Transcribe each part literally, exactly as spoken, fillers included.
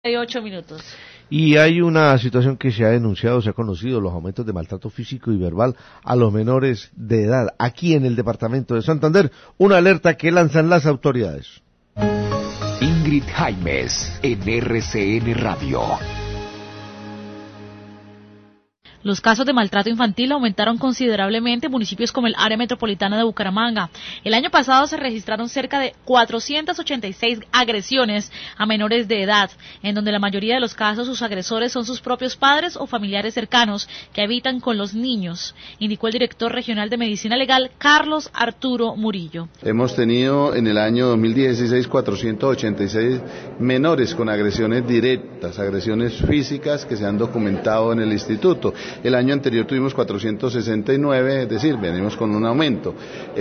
y ocho minutos. Y hay una situación que se ha denunciado, se ha conocido, los aumentos de maltrato físico y verbal a los menores de edad. Aquí en el departamento de Santander, una alerta que lanzan las autoridades. Ingrid Jaimes, en R C N Radio. Los casos de maltrato infantil aumentaron considerablemente en municipios como el área metropolitana de Bucaramanga. El año pasado se registraron cerca de cuatrocientas ochenta y seis agresiones a menores de edad, en donde la mayoría de los casos sus agresores son sus propios padres o familiares cercanos que habitan con los niños, indicó el director regional de Medicina Legal, Carlos Arturo Murillo. Hemos tenido en el año dos mil dieciséis cuatrocientos ochenta y seis menores con agresiones directas, agresiones físicas que se han documentado en el instituto. El año anterior tuvimos cuatrocientos sesenta y nueve, es decir, venimos con un aumento.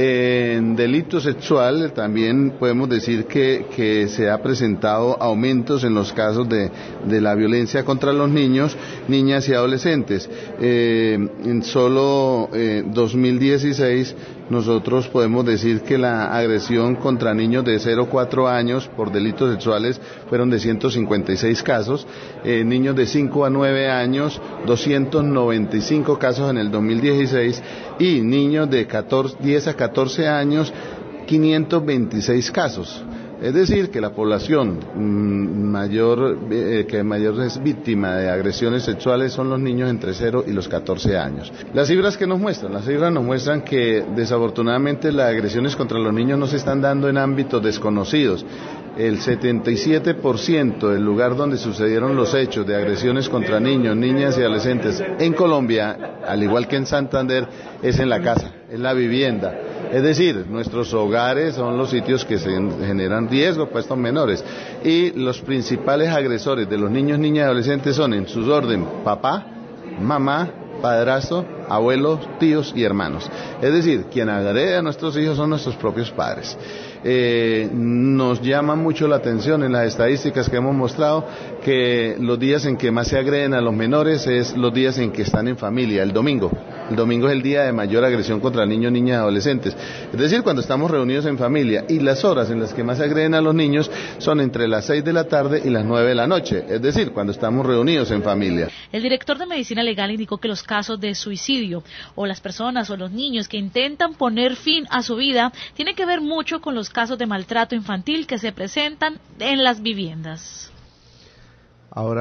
En delito sexual también podemos decir que, que se ha presentado aumentos en los casos de, de la violencia contra los niños, niñas y adolescentes. Eh, en solo eh, dos mil dieciséis nosotros podemos decir que la agresión contra niños de cero a cuatro años por delitos sexuales fueron de ciento cincuenta y seis casos, eh, niños de cinco a nueve años, doscientos noventa y cinco casos en el dos mil dieciséis y niños de catorce, diez a catorce años, quinientos veintiséis casos. Es decir, que la población mmm, mayor eh, que mayor es víctima de agresiones sexuales son los niños entre cero y los catorce años. Las cifras que nos muestran, las cifras nos muestran que desafortunadamente las agresiones contra los niños no se están dando en ámbitos desconocidos. El setenta y siete por ciento del lugar donde sucedieron los hechos de agresiones contra niños, niñas y adolescentes en Colombia, al igual que en Santander, es en la casa, es la vivienda. Es decir, nuestros hogares son los sitios que se generan riesgo para estos menores. Y los principales agresores de los niños, niñas y adolescentes son en sus orden papá, mamá, padrastro, abuelos, tíos y hermanos. Es decir, quien agrede a nuestros hijos son nuestros propios padres. Eh, nos llama mucho la atención en las estadísticas que hemos mostrado que los días en que más se agreden a los menores es los días en que están en familia, el domingo. El domingo es el día de mayor agresión contra niños, niñas y adolescentes. Es decir, cuando estamos reunidos en familia, y las horas en las que más se agreden a los niños son entre las seis de la tarde y las nueve de la noche. Es decir, cuando estamos reunidos en familia. El director de Medicina Legal indicó que los casos de suicidio o las personas o los niños que intentan poner fin a su vida tienen que ver mucho con los casos de maltrato infantil que se presentan en las viviendas. Ahora